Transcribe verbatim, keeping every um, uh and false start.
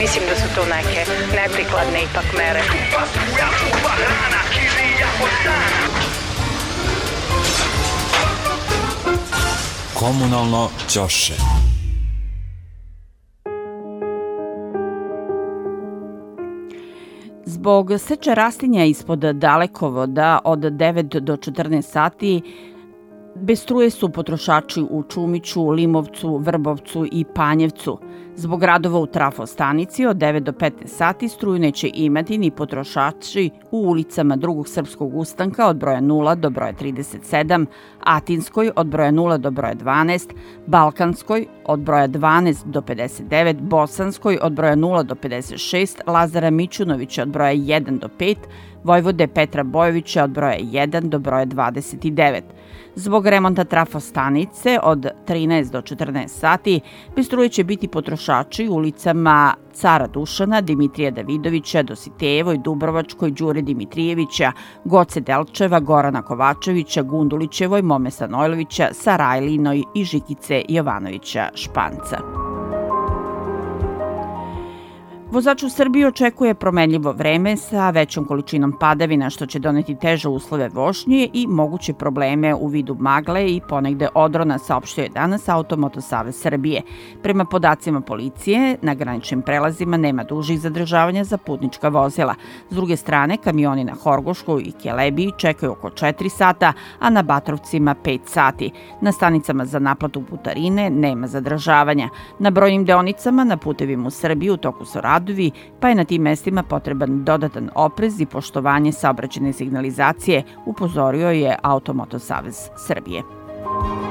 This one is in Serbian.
Mislim da su to neke neprikladne ipak mere. Komunalno ćoše. Zbog seče rastinja ispod dalekovoda od devet do četrnaest sati bez struje su potrošači u Čumiću, Limovcu, Vrbovcu i Panjevcu. Zbog radova u trafostanici od devet do petnaest sati struju neće imati ni potrošači u ulicama Drugog srpskog ustanka od broja nula do broja trideset sedam, Atinskoj od broja nula do broja dvanaest, Balkanskoj od broja dvanaest do pedeset devet, Bosanskoj od broja nula do pedeset šest, Lazara Mićunovića od broja jedan do pet, Vojvode Petra Bojovića od broja jedan do broja dvadeset devet. Zbog remonta trafostanice od trinaest do četrnaest sati bez struje će biti potrošači u ulicama Cara Dušana, Dimitrija Davidovića, Dositejevoj, Dubrovačkoj, Đure Dimitrijevića, Goce Delčeva, Gorana Kovačevića, Gundulićevoj, Mome Sanojlovića, Sarajlinoj i Žikice Jovanovića Španca. Vozač u Srbiji očekuje promenljivo vreme sa većom količinom padavina što će doneti teže uslove vožnje i moguće probleme u vidu magle i ponegde odrona, saopštio je danas Automoto Savez Srbije. Prema podacima policije, na graničnim prelazima nema dužih zadržavanja za putnička vozila. S druge strane, kamioni na Horgošku i Kelebiji čekaju oko četiri sata, a na Batrovcima pet sati. Na stanicama za naplatu putarine nema zadržavanja. Na brojnim deonicama na putevima u Srbiji u toku su radovi, pa je na tim mestima potreban dodatan oprez i poštovanje saobraćajne signalizacije, upozorio je Automoto Savez Srbije.